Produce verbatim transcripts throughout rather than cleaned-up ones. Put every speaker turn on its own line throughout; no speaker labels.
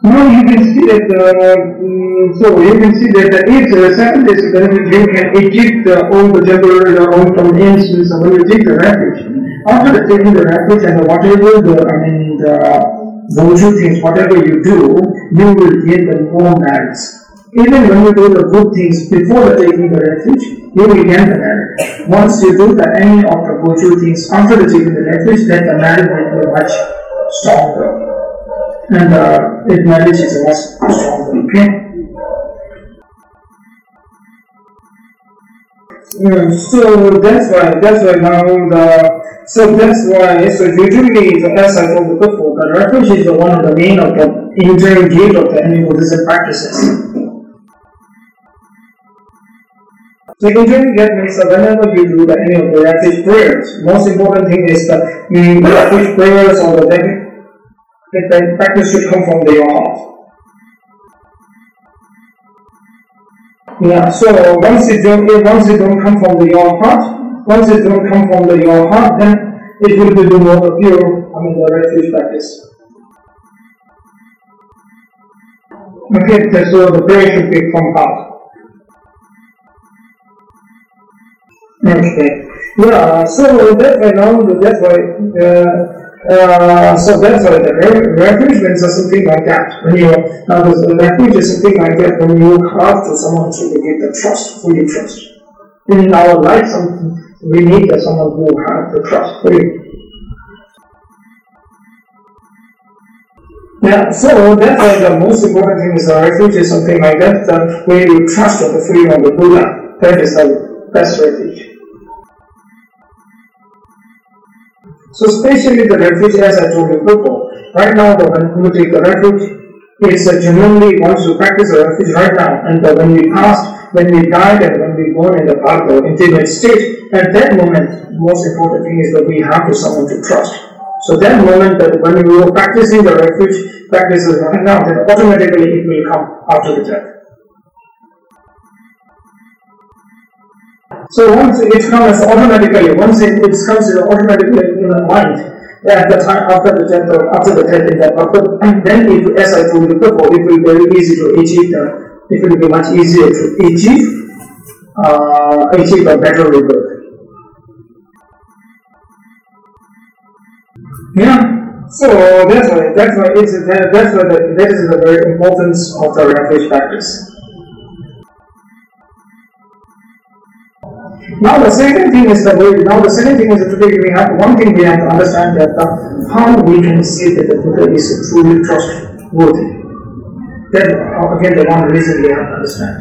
Now you can see that, uh, mm, so you can see that the eight uh, seven days of the refuge, you can eject uh, all the temporary or all from the instance when you take the refuge. After the taking the refuge and whatever the, I mean, the virtue things, whatever you do, you will get the more merits. Even when you do the good things before the taking the refuge, you will get the merit. Once you do the any of the virtue things after the taking the refuge, then the merit will be much stronger. And uh, it marriage is a much stronger. Okay. Yeah, so that's why that's why now the so that's why so usually the, as I told you before, the refuge is the one of the main of the entering gate of the any Buddhism practices. So entering gate means that whenever you do the any of the refuge prayers, most important thing is the, the refuge prayers or the the practice should come from your heart. Yeah, so once it don't once it don't come from the, your heart, once it don't come from the, your heart, then it will be the more pure, I mean the refuge practice. Okay, so the prayer should be from heart. Okay. Yeah, so that's why now that's why uh, Uh, so that's why the refuge means something like that. When you now the refuge is something like that when you have to someone to give the trust, fully trust. In our life, something we need someone who has the trust fully. Yeah, so that's why the most important thing is the refuge is something like that. That where you trust on the freedom of the Buddha, that is the best refuge. So especially the refuge, as I told you before, right now the, when you take the refuge, it's uh, genuinely wants to practice the refuge right now. And uh, when we passed, when we died, and when we born in the path of intimate state, at that moment, the most important thing is that we have to someone to trust. So that moment that when we were practicing the refuge practices right now, then automatically it will come after the death. So once it comes automatically, once it, it comes automatically in the mind, at the time after the death or after the death in that after, and then it, as I told you before, it will be very easy to achieve the, it will be much easier to achieve uh, achieve a better rebirth. Yeah. So that's why that's why it's that's why the, that is the very importance of the refuge practice. Now the second thing is the way. Now the second thing is that today we have one thing we have to understand that the, how we can say that the Buddha is truly trustworthy. Then again the one reason we have to understand.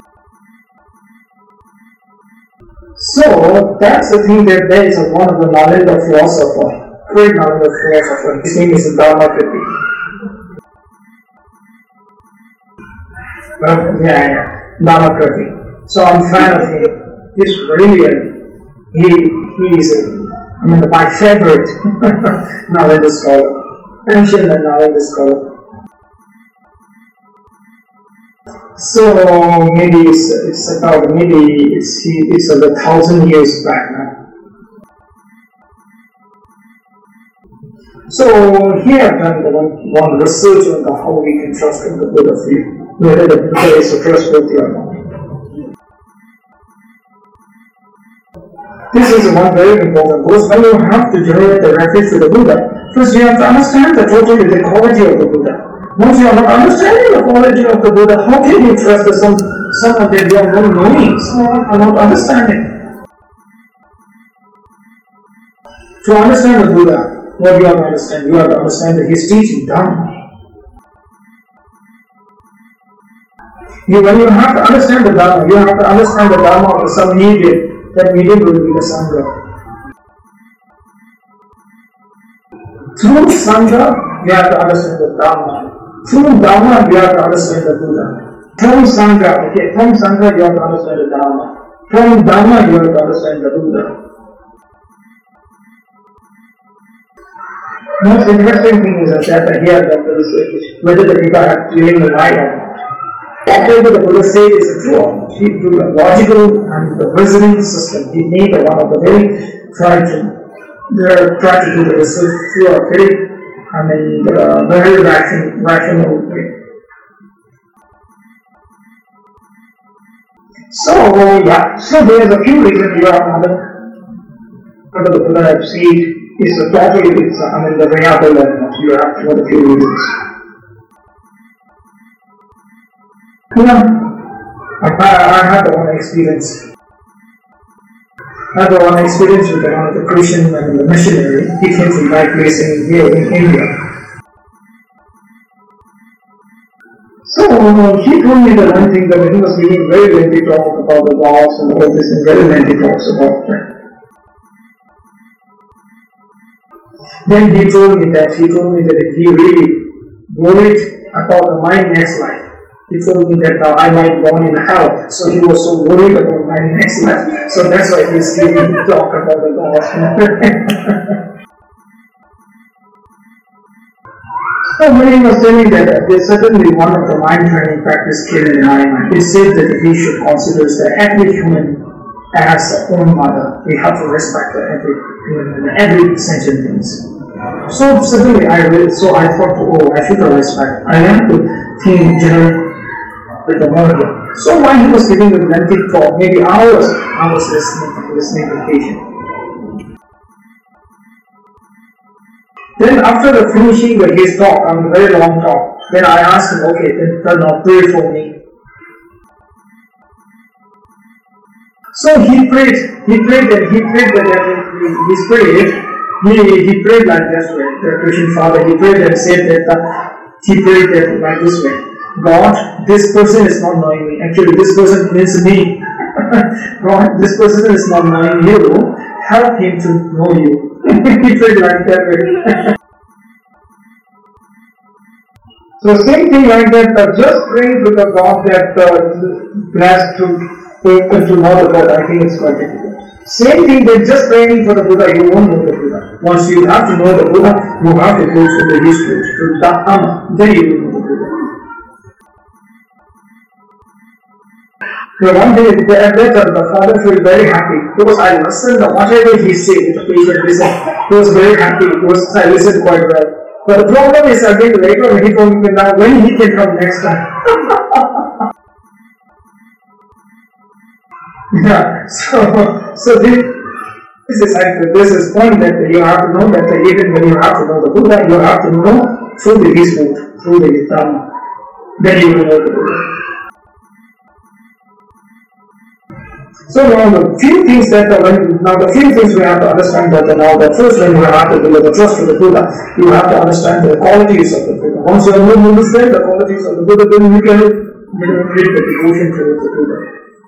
So that's the thing that there is a, one of the knowledge of philosopher, great knowledge of philosopher. His name is Dharmakirti. Well, yeah, yeah, Dharmakirti. So I'm a fan of him. He's brilliant. He he is, I mean, my favorite knowledge scholar, ancient and knowledge scholar. So maybe it's, it's about maybe it's he it's a thousand years back now. So he have done the one, one research on the how we can trust in the Buddha view, whether the Buddha is trustworthy or not. This is one very important because when you have to generate the refuge to the Buddha, first you have to understand the totally the quality of the Buddha. Once you are not understanding the quality of the Buddha, how can you trust the some someone that you are not knowing, someone are not understanding? To understand the Buddha, what you have to understand? You have to understand that his teaching Dharma. You, when you have to understand the Dharma, you have to understand the Dharma of some medium. That medium will be the Sangha. Through Sangha, you have to understand the Dharma. Through Dharma, you have to understand the Buddha. From Sangha, okay, from Sangha, you have to understand the Dharma. From Dharma, you have to understand the Buddha. Most interesting thing is that here that the research whether the Buddha has claimed the right or not. Whatever the Buddha said is true or not. He drew a logical and the reasoning system. He made one of the very try to try to do the research through a very I mean the very rational rational way. So, yeah, so there's a few reasons you are under, under the Buddha I've seen is a totally, it's, I mean, the variable level, you have to know the few reasons. Yeah, I, I had one experience. I had one experience with one of the Christian and the missionary. He came from my place in here in India. So he told me the one thing that he was giving very lengthy talk about the gods and all this and very lengthy talks about that. Then he told me that he told me that he really worried about my next life. He told me that uh, I might born in hell, so he was so worried about my next life. So that's why he's giving me talk about the gods. So when he was telling that, uh, there's certainly one of the mind training practice came in my mind. He said that we should consider that every human as a own mother. We have to respect every human and every sentient things. So suddenly I read, so I thought, oh, I should respect. I have to think generally with the murder. So while he was giving the lengthy talk, maybe hours, I was listening, listening to patient. Then after the finishing the, his talk, on a very long talk, then I asked him, okay, then now pray for me. So he prayed, he prayed that, he prayed that, he, he prayed, he, he prayed like this way, the Christian father, he prayed and said that, uh, he prayed that like this way. God, this person is not knowing me. Actually, this person means me. God, this person is not knowing you. Help him to know you. He prayed like that way. So same thing like that, uh, just praying to the God that uh, has to, to, to know the God, I think it's quite difficult. Same thing that just praying for the Buddha, you won't know the Buddha. Once you have to know the Buddha, you have to go through the history, through the Dhamma, then you will know the Buddha. So one day, at that time, the father felt very happy because I listened to whatever he said, the patient listened. He was very happy because I listened quite well. But the problem is, I think later when he told me now when he can come next time. Yeah, so so this, this is like this is point that you have to know that even when you have to know the Buddha, you have to know through the his food, through the Dhamma, then you will know the Buddha. So now the few things that the, when, now the few things we have to understand that the, now the first when you have to deliver trust to the Buddha, you have to understand the qualities of the Buddha. Once you understand the qualities of the Buddha, then you can read the devotion towards the Buddha.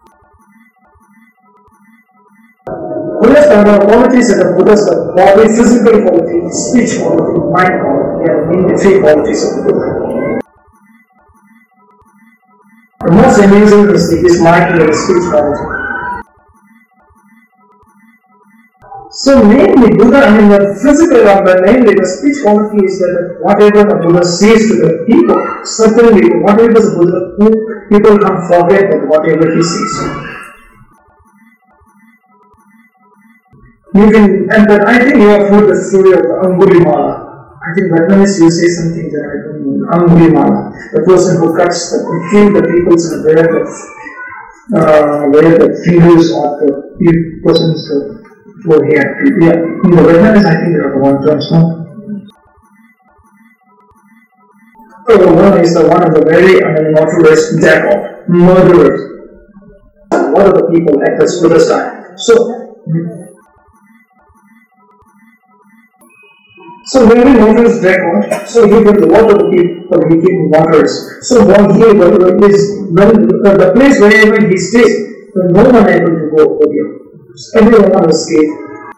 Understand the qualities of the Buddha, the body, physical quality, speech quality, mind quality. They are mainly three qualities of the Buddha. The most amazing is his mind and his speech quality. So mainly Buddha, I mean the physical of the mainly the speech quality is that whatever the Buddha says to the people, certainly whatever the Buddha, people can't forget that whatever he says. You can, and but I think you have heard the story of Angulimala. I think Vietnamese you say something that I don't know. Angulimala, the person who cuts the, who kills the people and where the uh, where the fingers of the person's the for here. Yeah, in the Vietnamese I think there are one terms, no? So the one is the one of the very I mean notorious jackal, murderers. What are the people at the Buddha's time? So So very notorious jackal, so he will water the people he keep waters. So while he is when uh, the place wherever he stays, no one able to go over here. Everyone on escape.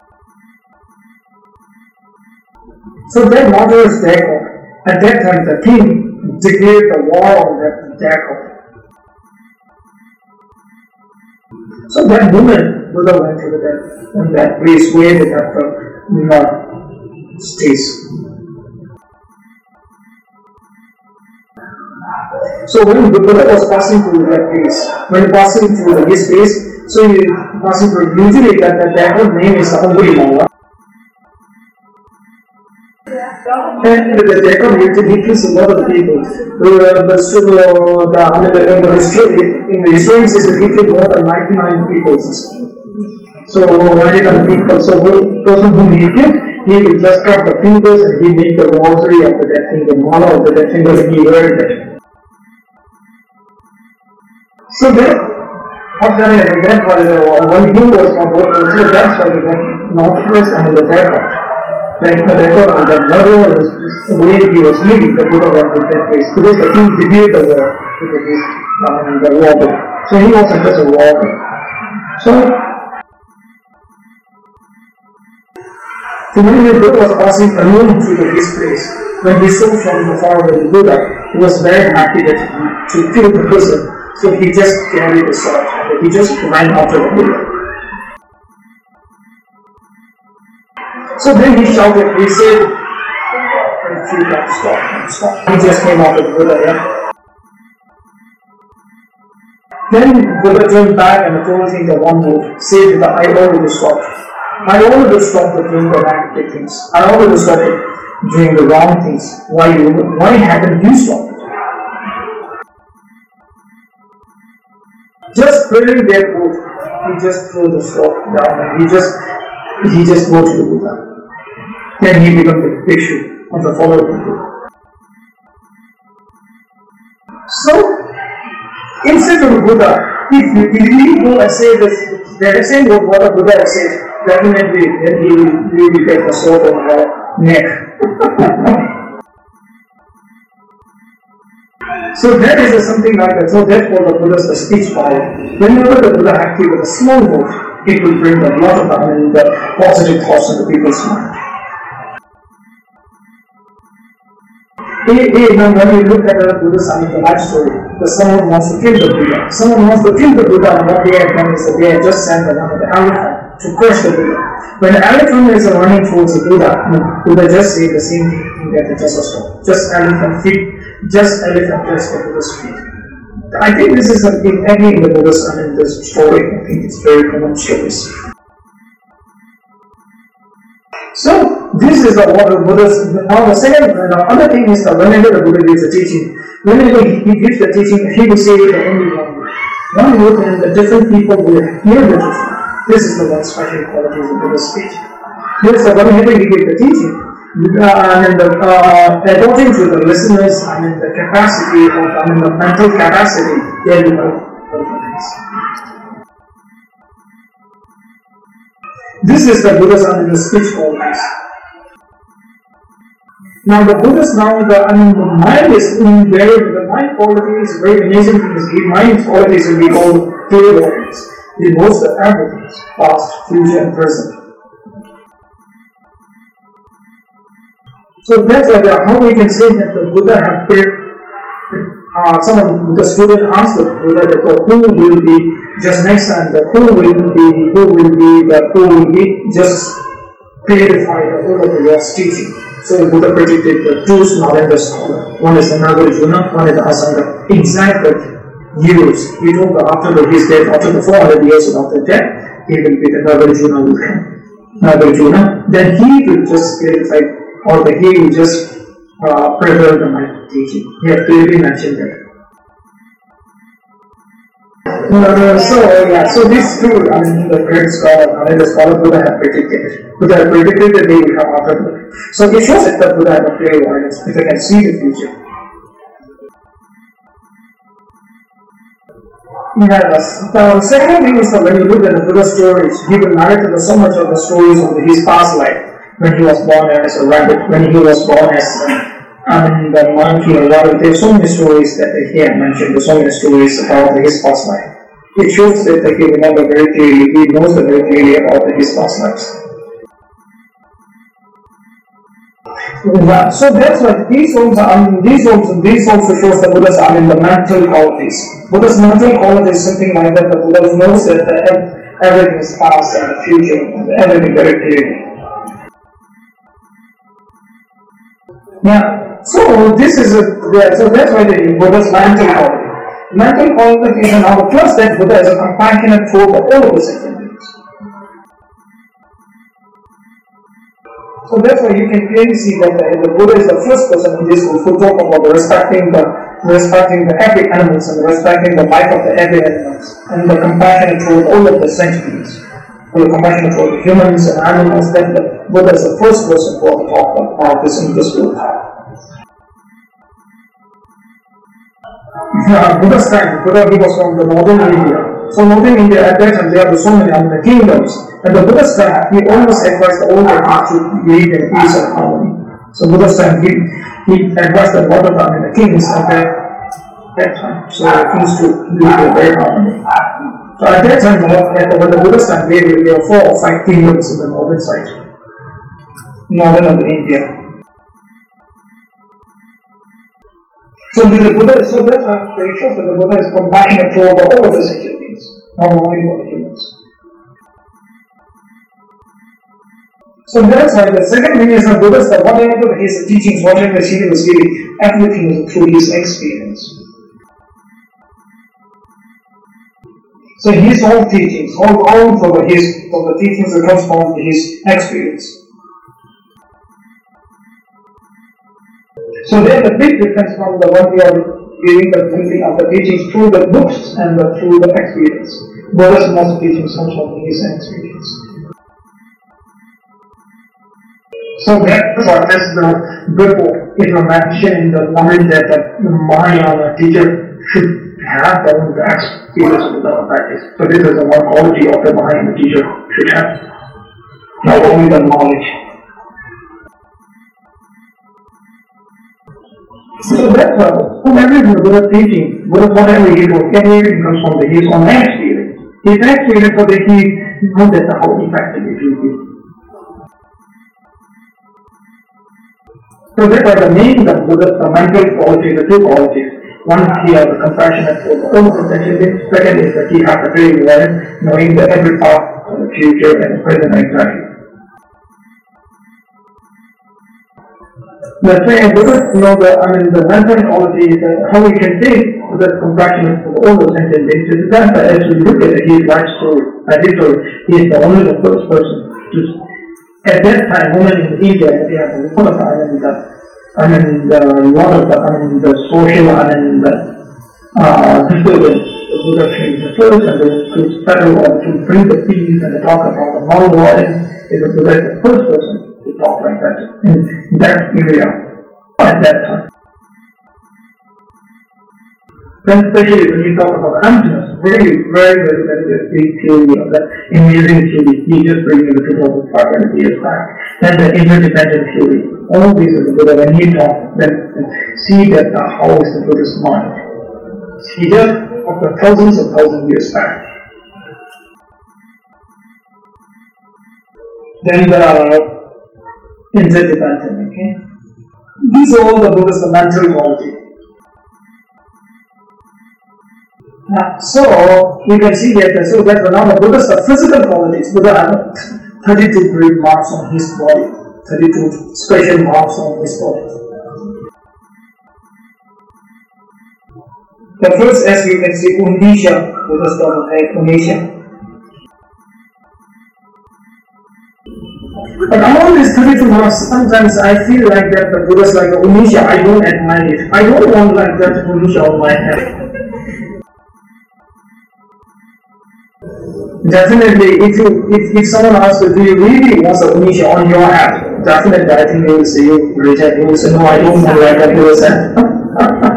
So that murderous jackal, at that time the king declared the war on that jackal. So that woman Buddha went to that in that place where they have the uh, stays. So when the Buddha was passing through that place, when passing through this place, so he passing through, usually that, that, that name is Angulimala. And the Jacob he kills a lot of people. Uh, the, so, uh, the, I mean, the, in the history, in the history says that he killed more than ninety-nine people. So ninety-nine people. So the person whom he killed, he will just cut the fingers and he make the rosary of the dead finger, mala of the dead finger, and he wear it. So then, after that, when he was from work, so that's why he went northwest and the Jacob. Like the record of the murder was the way he was living, the Buddha was in that place. Because the king defeated the war with his um, the war. So he was just a war. So, so when the Buddha was passing alone through this place, when he saw from the far away the Buddha, he was very happy that to kill the person. So he just carried the sword and he just ran after the Buddha. So then he shouted, he said, stop, stop, stop. He just came out of the Buddha, yeah. Then Buddha turned back and told him the one word, said that I already stopped. I already stopped doing the right things. I already stopped doing the wrong things. Why, you, why haven't you stopped? Just praying that word, he just threw the sword down and he just, he just go to the Buddha. Then he becomes the bhikshu of the follower of the Buddha. So, instead of the Buddha, if you really go and say this, the same word what the Buddha says, definitely then he will really get the sword on the neck. So that is something like that. So therefore the Buddha's the speech power. Whenever the Buddha acted with a small word, it will bring a lot of I mean, the positive thoughts into people's mind. Even when we look at the Buddha's I mean, the life story, that someone wants to kill the Buddha. Someone wants to kill the Buddha, and what they have done is that they have just sent another the elephant to crush the Buddha. When the elephant is running towards the Buddha, the Buddha just said the same thing that the just stop. Just elephant feet, just elephant touch the Buddha's feet. I think this is something every in the Buddha's I mean, this story. I think it's very common stories. So this is the what the Buddha's. Now the second, the other thing is that whenever the Buddha gives a teaching, whenever he, he gives the teaching, he will say the only one word. One word, and the different people will hear the teaching. This is the one special quality of the Buddha's speech. This is the whenever he gives the teaching, uh, and the, uh, according to the listeners, I mean the capacity of, I mean the mental capacity, they will know what it is. This is the Buddha's I mean the speech qualities. Now the Buddha's now the I mean the mind is in very the mind quality is very amazing because the mind qualities will be called clairvoyance. It knows the everything, past, future, and present. So that's why the, how we can say that the Buddha have prayed. Uh, someone, the student asked the Buddha that the who will be just next time, the who will be, who will be, the who will be just clarify the whole of the Lord's teaching. So the Buddha predicted the two Nalanda scholar. One is the Nagarjuna, one is the Asanga. Exactly years. He told that after the, his death, after the four hundred years after death, he will be the Nagarjuna will come. Nagarjuna. Then he will just clarify, or the, he will just uh, prepare the mind teaching. He has clearly mentioned that. Uh, so yeah, so this too, I mean, the great scholar, I mean, the scholar Buddha have predicted. Buddha have predicted that they will come after the. So it shows that the Buddha have a clairvoyance, if they can see the future. Yes. The second thing is that when you look at the Buddha stories, he will narrate so much of the stories of his past life. When he was born as a rabbit, when he was born as I mean, the monkey or whatever. There are so many stories that he had mentioned. There are so many stories about his past life. It shows that he remembers very clearly, he knows very clearly about his past lives. So that's why these also, I mean, these also, these also shows the Buddha's, I mean, the mental qualities. Buddha's mental quality is something like that. The Buddha knows that the, everything is past and the future, and everything very clearly. Yeah. So this is a, yeah, so that's why the Buddha's mental quality. Mental qualification now plus that Buddha is a compassionate for all of the sentient beings. So therefore you can clearly see that the, the Buddha is the first person in this group who talk about the respecting the respecting the every animals and respecting the life of the every animals and the compassion toward all of the sentients. The compassion toward humans and animals, that the Buddha is the first person who will talk about this in this group. Uh, Buddha's time, Buddha he was from the northern India. So northern India at that time there were so many other kingdoms. And the Buddha's time he always advised all the kings to live in peace and harmony. So Buddha's time he, he advised a lot of them in the kings at that, that time. So the kings to live in very harmony. So at that time when the Buddha's time there were four or five kingdoms in the northern side. Northern of India. So the Buddha, so that's why it shows that the Buddha is compassionate toward all of the sentient beings, not only for the humans. So that's why the second thing is that Buddha is that whatever his teachings, whatever he was giving, everything is through his experience. So his own teachings, all, all for the, his, for the teachings that comes from his experience. So there's a big difference from the one we are giving the thinking of the teachings through the books and the, through the experience. Buddha's most teachings comes from his experience. So that's what is the good information in the knowledge that the mind of a teacher should have the own experience with the practice. So this is the one quality of the mind the teacher should have. Not only the knowledge. So that's why whatever the Buddha teaching, whatever he do, everything comes from the, his own experience. His experience so that he knows that how effective it will be. So that are the main the Buddha, the mental quality, the two qualities. One he has a compassionate for the own potential. Second is that he has a very well knowing the every part of the future and the present exactly. The thing Buddha, you know, the I mean the mental quality is uh, how we can think that compassion for all the sentient beings. Is that as we look at his life story, uh, history, he is the only the first person to. At that time, women in India, they have a lot of I mean the I mean the lot of the I mean the social I mean the uh disturbance. The Buddha came the first and to settle or to bring the peace and to talk about the non-violence. Is the Buddha is the first person to talk like that in that area at that time. Then especially when you talk about emptiness, very, very, very, very, very big theory of that amazing theory, he just bringing the two thousand five hundred years back. Then the interdependent theory, all these are the Buddha, when he talks, then see that the, how is the Buddha's mind. He just of the thousands and thousands years back. Then the interdependent, okay? These are all the Buddha's the mental quality. Now, so you can see that so that now the Buddha's the physical qualities. Buddha had thirty-two great marks on his body, thirty-two special marks on his body. The first, as you can see, Unisha, Buddha's daughter had Unisha. But all these thirty-two marks, sometimes I feel like that the Buddha's like Unisha, I don't admire it. I don't want like that Unisha on my head. Definitely, if you if, if someone asks you, do you really want a Unisha on your head? Definitely, I think they will say you reject. They will say, no, I don't want like that Buddha's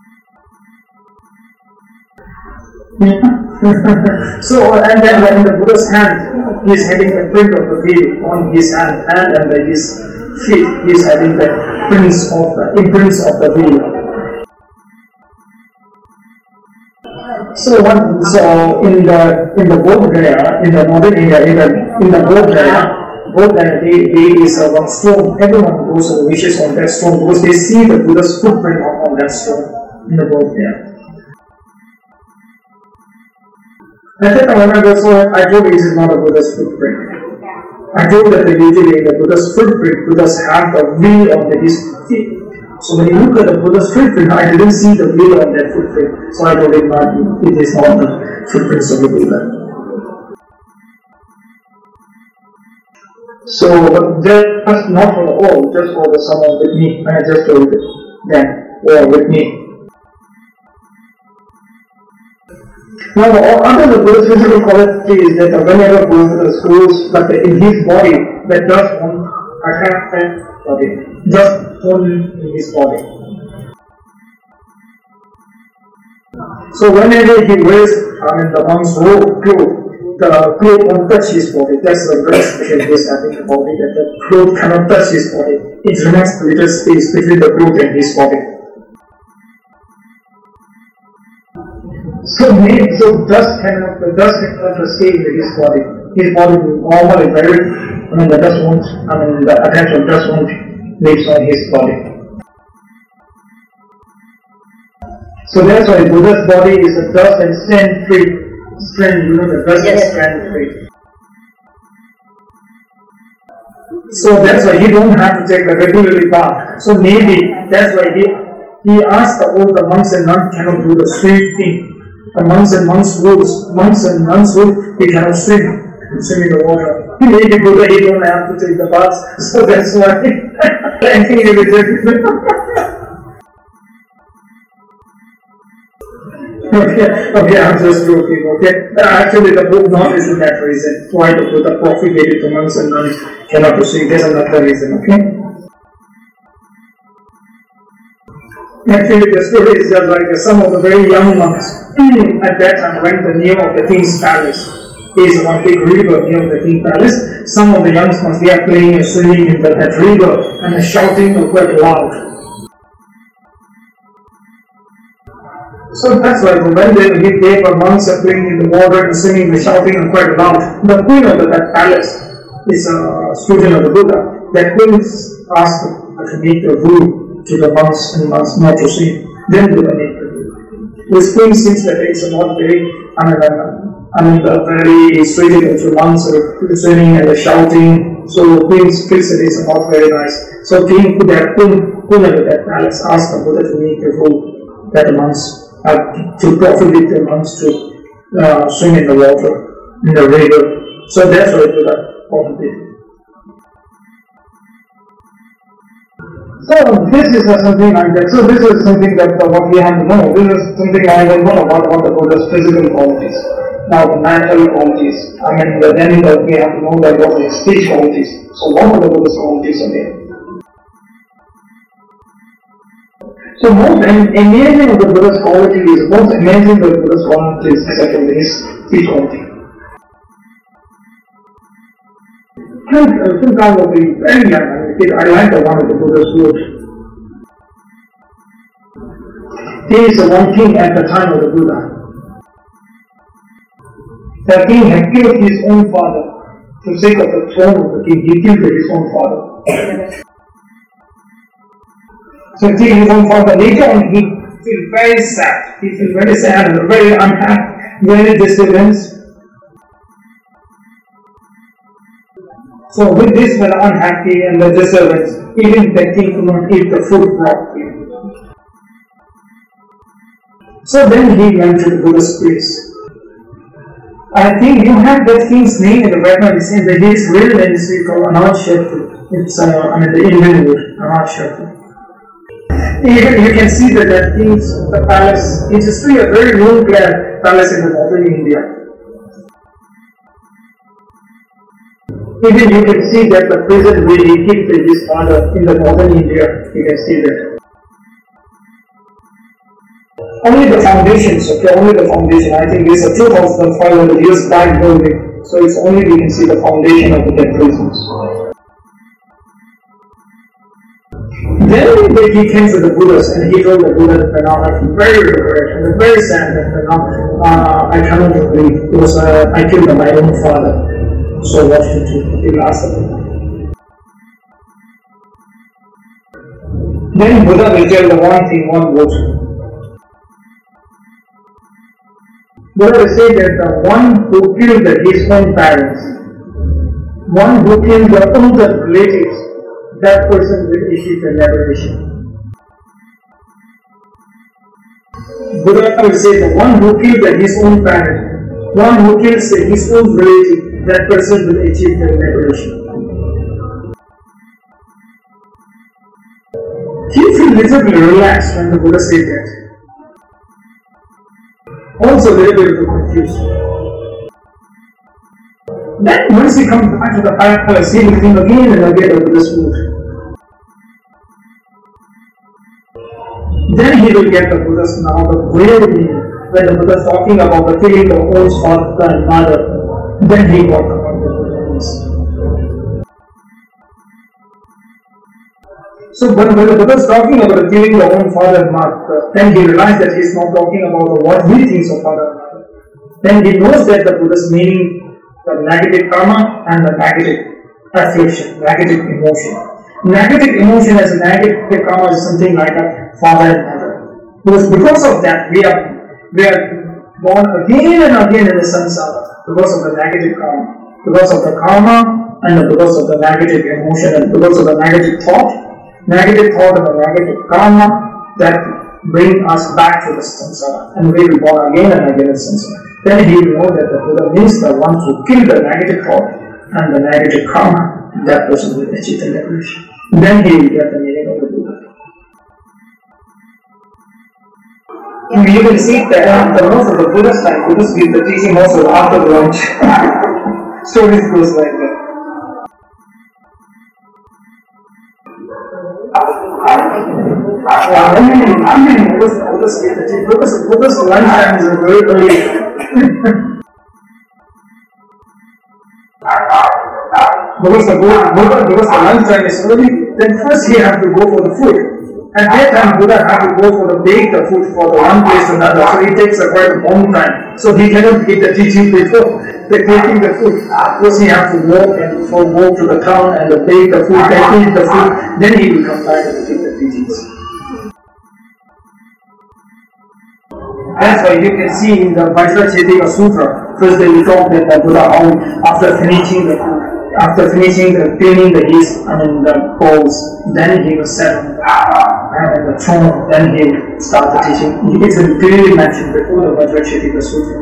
So, and then in the Buddha's hand, he is having the print of the wheel on his hand, and under his feet, he is having the prints of the imprints of the wheel. So, one, so in the in the Bodh Gaya, in the northern India, in the in the Bodh Gaya, Bodh Gaya, there, there is a one stone. Everyone goes and wishes on that stone because they see the Buddha's footprint on that stone in the Bodh Gaya. At that time, when I was so I told you this is not a Buddha's footprint. I told that the usually the Buddha's footprint, Buddha's have the wheel on his feet. So when you look at the Buddha's footprint, I didn't see the wheel on that footprint. So I told it not it is not the footprints of the Buddha. So, just not for the all, just for the someone with me. I just told them, or with me. Now, the other the physical quality is that whenever goes to the schools, but in his body, that just one attack body, just only in his body. So whenever he wears, I mean, the one's robe, clothes, the cloth won't touch his body. That's the very special case I think about it, that the cloth cannot touch his body. It remains a little space between the cloth and his body. So, so dust cannot, the dust cannot escape his body. His body normally very, I mean, the dust won't, I mean, the attention dust won't live on his body. So that's why Buddha's body is a dust and stain free. Stain, you know, the dust yes. is stain free. So that's why he don't have to take the regularly bath. So maybe that's why he he asked all the monks and nuns cannot do the same thing. The monks and monks rules, monks and nuns rule, he cannot swim, swim in the water. Maybe Buddha, he don't have to take the bath, so that's why I think he will take it. Okay, okay, I'm just joking, okay? Actually, the book not is that reason. Why the Buddha propagated to monks and nuns cannot to swim, there's another reason, okay? Actually, the story is just like some of the very young monks at that time went near of the king's palace. There is one big river near the king's palace. Some of the young monks, they are playing and swimming in the, that river and shouting quite loud. So that's why when they, they were monks are playing in the water and swimming and shouting and quite loud, the queen of the, that palace is a student of the Buddha. That queen asked to make a rule to the monks and monks not to sing. Then Buddha made the rule. This queen seems that it's not very, I mean, I mean, the very suitable to monks are swimming and shouting. So queen feels that it's not very nice. So king put that queen, queen of that palace asked the Buddha to make a rule that the monks have to prohibit the monks to uh, swim in the water, in the river. So that's why Buddha prohibited. So this is uh, something like that. So this is something that uh, what we have to know. This is something I don't know about what the Buddha's physical qualities. Now the mental qualities. I mean, the, then the, we have to know that what the speech qualities. So what are the Buddha's qualities are there? So most amazing of the Buddha's qualities is most amazing of the Buddha's qualities is actually his speech quality. And uh, since I was very young, I like the one of the Buddha's words. There is one king at the time of the Buddha. The king had killed his own father. For the sake of the throne of the king, he killed his own father. So he killed his own father. Later on, he feels very sad. He feels very sad and very unhappy, very disturbed. So with this very unhappy and the disturbance, even the king could not eat the food properly. So then he went to the Buddha's place. I think you have that king's name in the background. It says that his real name is called Anant Sherpa. It's uh, I mean the Indian word, Anant Sherpa. Even you can see that that king's the palace. It's still a very known palace in the northern India. Even you can see that the prison where he kept his father in the northern India, you can see that. Only the foundations, okay, only the foundation. I think this is a two thousand five hundred years back building, so it's only we can see the foundation of the dead prisons. Then he came to the Buddhas and he told the Buddha that now I feel very regret and very sad that now uh, I cannot believe because uh, I killed my own father. So what should you do? He asked him. Then Buddha will tell the one thing, one word. Buddha will say that the one who killed his own parents, one who killed the older relatives, that person will achieve the liberation. Buddha will say the one who killed his own parent, one who kills his own relative, that person will achieve the liberation. little bit relaxed when the Buddha said that. Also a little bit confused. Then once he comes back to the palace, he will think again and again of Buddha's mood. Then he will get the Buddha's now the real meaning. When the Buddha is talking about the killing of own father and mother, then he got the point of Buddha. So when, when the Buddha is talking about the killing of own father and mother, then he realized that he is not talking about what he thinks of father and mother. Then he knows that the Buddha's meaning the negative karma and the negative affliction, negative emotion. Negative emotion as a negative karma is something like a father and mother. Because because of that, we are we are born again and again in the samsara because of the negative karma, because of the karma and because of the negative emotion and because of the negative thought, negative thought and the negative karma that bring us back to the samsara, and we will born again and again in samsara. Then he will know that the Buddha means the one who killed the negative thought and the negative karma, that person will achieve the liberation. Then he will get the meaning of the Buddha. And you will see that the most of the Buddha's time, Buddha's give the teaching also after the lunch. Stories goes like that. I mean, I mean, Buddha's, Buddha's give the teaching. Buddha's, Buddha's lunch time is very early. Because the Buddha, because the lunch time is early, then first he have to go for the food. At that time, Buddha have to go for the bake the food for the one place to another, so it takes a quite a long time. So he cannot get the teaching before the taking the food. First he have to walk and so walk to the town and the bake the food, then eat the food, then he will come back and take the teachings. That's why you can see in the Vajrachaitya Sutra, first they will talk that the Buddha, after finishing the food, after finishing the cleaning the yeast, I mean the bowls, then he will set on the, uh, the throne, then he will start the teaching. It's clearly mentioned before the Vajrachaitya Sutra.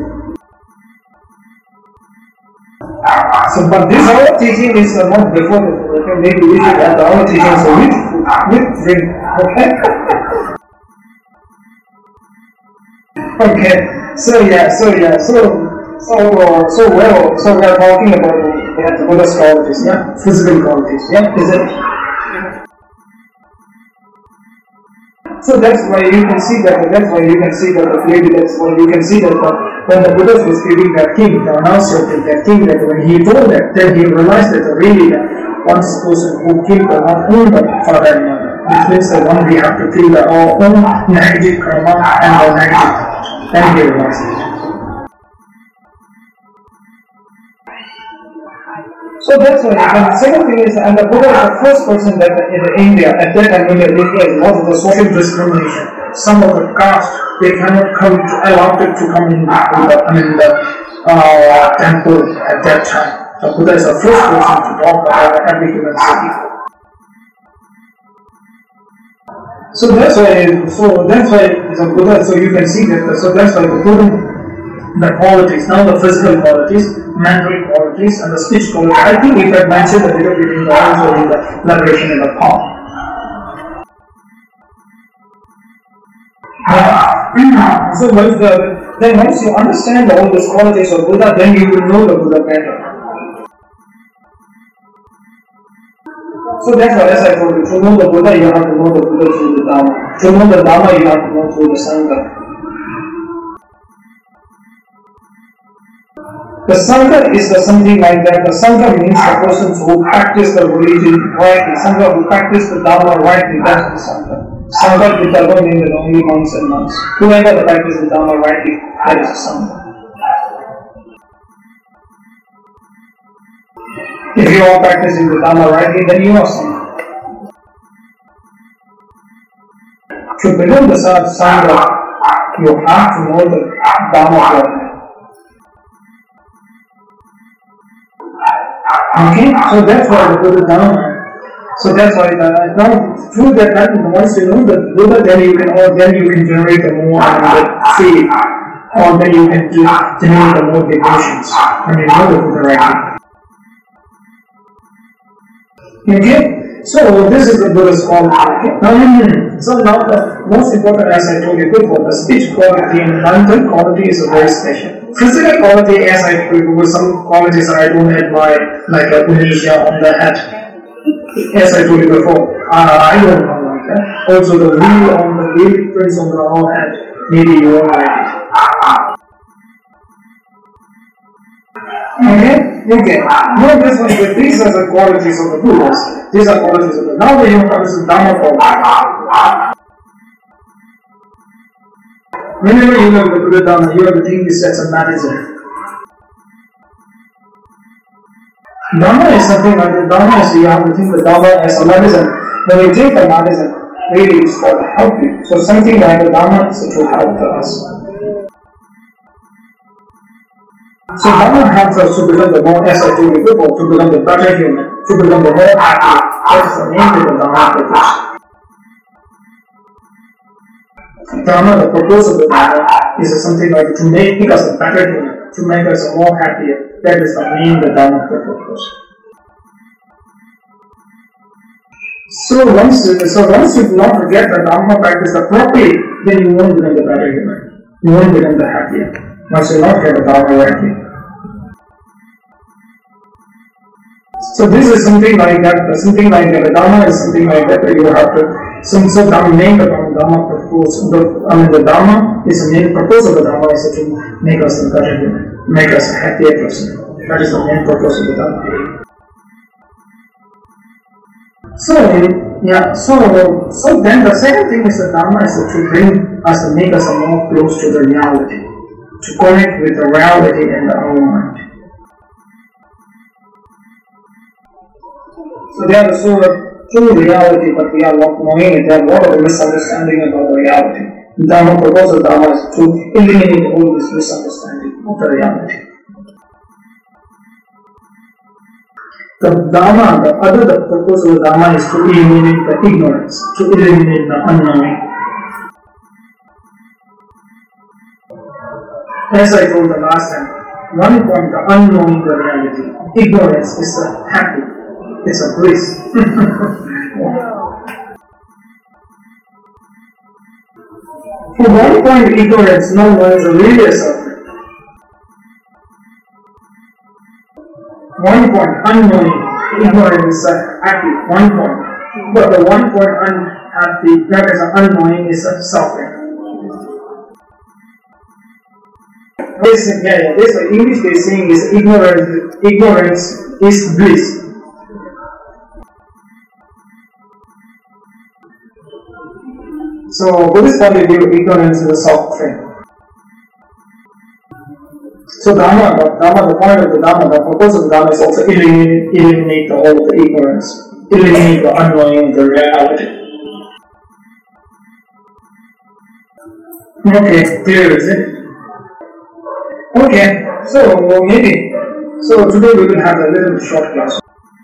So, but this whole teaching is uh, not before the food. Okay? Maybe we should have the other teaching so with food, with drink. Okay? Okay. So yeah, so yeah, so so uh, so well, so we are talking about yeah, the Buddha's qualities, yeah, physical qualities, yeah, is it? So that's why you can see that. That's why you can see that the clearly. That's why you can see that the, when the Buddha was giving that king, the announcer to that king, that when he told that, then he realized that really that one person who killed the not only the father and mother, which means that one we have to kill the our own negative karma and the negative thought. Then he realized it. So that's why. And the second thing is, and the Buddha is the first person that in India, at that time India, there was a lot of the social discrimination. Some of the caste, they cannot come to, allowed it to come in the, I mean, the uh, temple at that time. The Buddha is the first person to talk about every human city. So that's why, so that's why the Buddha, so you can see that, so that's why the Buddha, the qualities, now the physical qualities, mental qualities, and the speech qualities. I think we have mentioned a little bit in the also in the liberation in the palm. Uh, so once the, then once you understand all these qualities of Buddha, then you will know the Buddha better. So that's why, as I told you, to know the Buddha, you have to know the Buddha through the Dhamma. To know the Dhamma, you have to know through the Sangha. The Sangha is the something like that. The Sangha means the persons who practice the religion rightly. Sangha who practice the Dhamma rightly, that's the Sangha. Sangha it doesn't mean that only monks and nuns. Whoever practice the Dhamma rightly, that is the Sangha. If you are practicing the Dhamma rightly, then you are Sangha. To become the Sangha, you have to know the Dhamma rightly. Okay, so that's why the Buddha Dhamma. So that's why the, now through that method, once you know the Buddha, then you can or then you can generate the more and the faith, or then you can generate the more devotions when you know the Buddha rightly. Okay, So this is the Buddhist quality. Okay. Now, so now the most important, as I told you before, the speech quality and mental quality is very special. Physical quality, as I told you, some qualities I don't admire, like a amnesia on the head. As I told you before, uh, I don't know like that. Also the wheel on the wheel prints on the whole head, maybe you won't like it. Okay, okay. Now this one, these are the qualities of the Buddhas. These are qualities of the. Now we have comes to Dhamma quality. Whenever you look at the Buddha Dhamma, you have to think this as a medicine. Dhamma is something like the Dhamma is you have to think the Dhamma as a medicine. When you take the medicine, really it's for to help you. So something like the Dhamma is to help us. So Dhamma helps us to become the more, as I told you before, to become the better human, to become the more happy. That is the name of the Dhamma purpose. Dhamma, the purpose of the Dhamma, is something like to make us a better human, to make us a more happier. That is the name of the Dhamma purpose. So once, so once you do not forget the Dhamma practice properly, then you won't become the better human. You won't become the happier. Once you not get the Dhamma rightly. So this is something like that, something like that. The Dhamma is something like that, that you have to, so, so Dhamma, main Dhamma purpose, the, I mean the Dhamma is the main purpose of the Dhamma is to make us a better human, make us a happier person. That is the main purpose of the Dhamma. So, yeah, so, so then the second thing is the Dhamma is to bring us, to make us more close to the reality, to connect with the reality in our mind. So there is so true reality, but we are not knowing it. There are a lot of misunderstanding about the reality. The Dhamma purpose of Dhamma is to eliminate all this misunderstanding of the reality. The Dhamma, the other the purpose of the Dhamma is to eliminate the ignorance, to eliminate the unknowing. As I told the last time, one point, the unknowing the reality. Ignorance is the happy. It's a bliss. For one point ignorance, no one is really suffering. One point unknowing, ignorance is happy. One point. But the one point unhappy, that is unknowing, is suffering. This, yeah, yeah, this what English they are saying is ignorance, ignorance is bliss. So, Buddhist point of view, ignorance is a suffering. So, Dhamma, the, Dhamma, the point of the Dhamma, the purpose of the Dhamma is also eliminate, eliminate the, all the ignorance, eliminate the unknowing of the reality. Okay, clear is it? Okay, so maybe, so today we will have a little short class.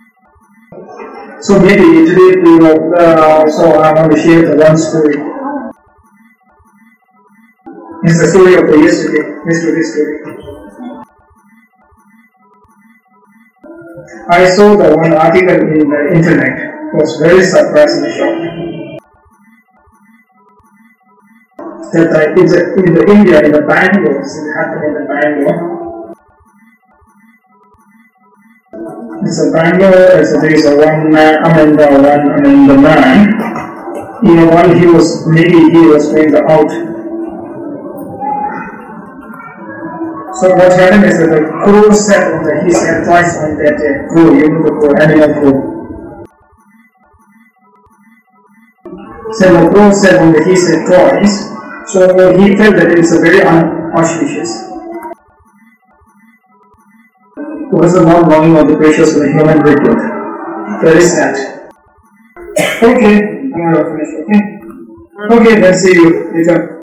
So maybe today we will, uh, so I want to share the one story. It's the story of the yesterday, yesterday's story. I saw the one article in the internet, was very surprised and shocked. That uh, in, the, in the India, in the Bangalore, it happened in the Bangalore. It's a Bangalore, it's a, there is a one man, I mean the one, I mean the man, you know, while he was, maybe he was doing the out. So what happened is that the crow sat on the, he sat twice on that uh, crow, you know the crow, animal crow. So the crow sat on the, he said twice, so he felt that it is a very unauspicious. It was not knowing of the precious of the human rebirth. Very sad. Okay, I'm going to finish, okay? Okay, then see you later.